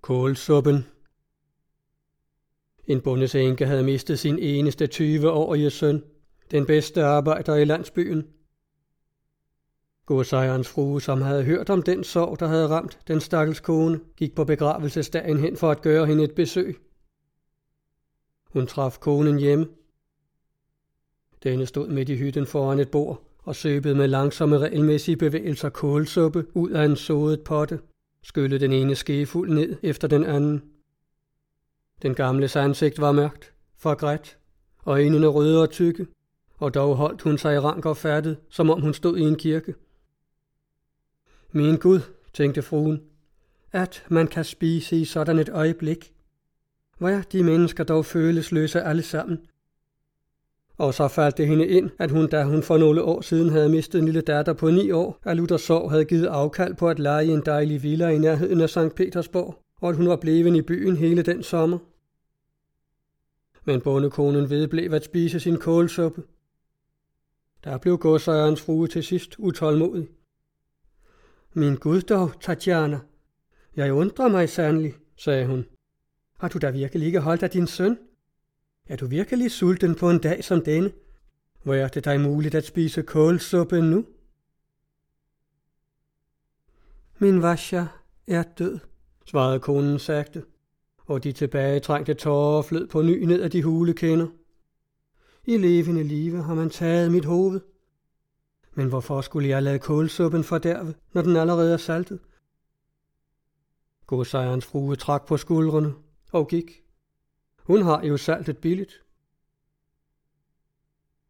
Kålsuppen. En bondes enke havde mistet sin eneste 20-årige søn, den bedste arbejder i landsbyen. Godsejerens frue, som havde hørt om den sorg, der havde ramt den stakkels kone, gik på begravelsesdagen hen for at gøre hende et besøg. Hun traf konen hjemme. Denne stod midt i hytten foran et bord og søbede med langsomme regelmæssige bevægelser kålsuppe ud af en sodet potte, skyllede den ene skefuld ned efter den anden. Den gamles ansigt var mørkt, forgrædt, øjnene røde og tykke, og dog holdt hun sig rank og færdet, som om hun stod i en kirke. Min Gud, tænkte fruen, at man kan spise i sådan et øjeblik. Hvor er de mennesker dog følelsesløse alle sammen? Og så faldt det hende ind, at hun, da hun for nogle år siden havde mistet en lille datter på 9 år, af lutter sorg havde givet afkald på at leje en dejlig villa i nærheden af Sankt Petersborg, og at hun var blevet i byen hele den sommer. Men bondekonen vedblev at spise sin kålsuppe. Der blev godsejerens frue til sidst utålmodig. Min Gud dog, Tatjana, jeg undrer mig sandelig, sagde hun. Har du da virkelig ikke holdt af din søn? Er du virkelig sulten på en dag som denne? Hvor er det dig muligt at spise kålsuppe nu? Min Vasja er død, svarede konen sagte, og de tilbagetrængte tårer flød på ny ned af de hule kinder. I levende live har man taget mit hoved. Men hvorfor skulle jeg lade kålsuppen fordærve, når den allerede er saltet? Godsejerens frue trak på skuldrene og gik. Hun har jo saltet billigt.